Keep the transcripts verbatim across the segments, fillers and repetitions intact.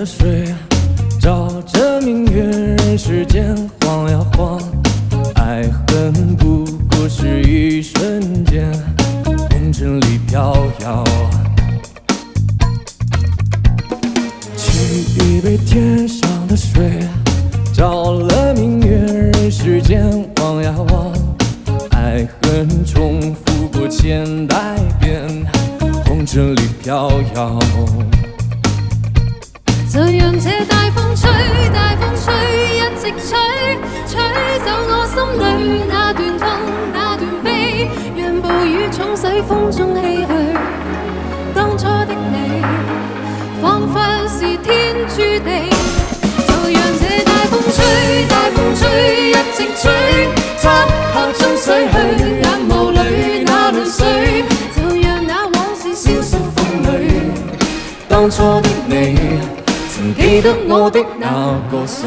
的水，照着明月，人世间晃呀晃。爱恨不过是一瞬间，红尘里飘摇。沏一杯天上的水，照了明月，人世间晃呀晃。爱恨重复过千代遍，红尘里飘摇。 就讓這大風吹，大風吹，一直吹，吹走我心裏那段痛，那段悲，讓暴雨沖洗風中唏噓。當初的你，彷彿是天注定。就讓這大風吹，大風吹，一直吹，漆黑中洗去眼眸裏那淚水。就讓那往事消失風裏。當初的你，曾記得我的那個誰？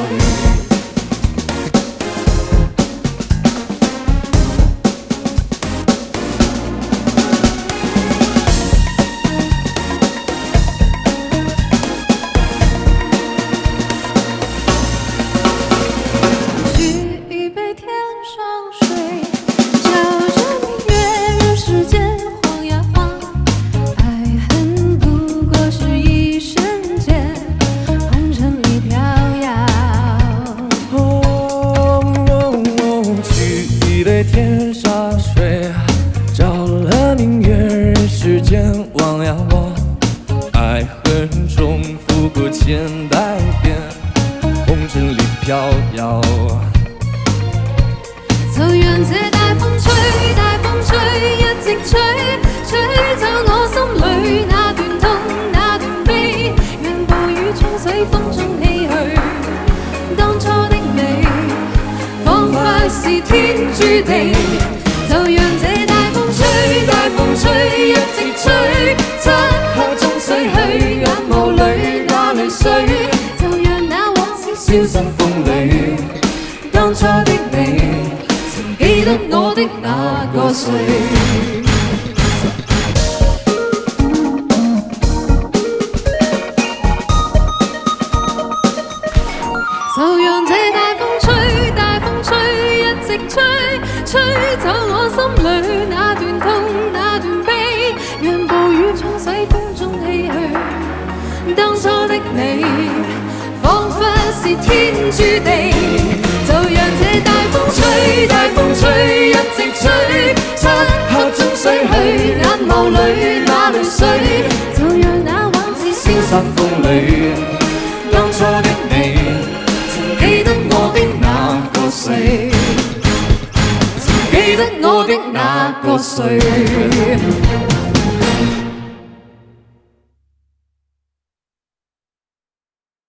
天沙水，照了明月，人世间望呀望。爱恨重复过千代遍，红尘里飘摇。 就讓這大風吹，大風吹，一直吹，吹走我心裏那段痛，那段悲，讓暴雨沖洗風中唏噓。當初的你，彷彿是天注定。就讓這大風吹，大風吹，一直吹，漆黑中洗去眼眸裏那淚水。就讓那往事消失風裏。當初的你，曾記得我的那個誰？就讓這大風吹，大風吹，一直吹，吹走我心裏那段痛，那段悲，讓暴雨沖洗風中唏噓。當初的你，彷彿是天注定。就讓這大風吹，大風吹，一直吹，漆黑中洗去眼眸裏那淚水。就讓那往事消失風裏。當初的你，記得我的那個誰？曾記得我的那個誰？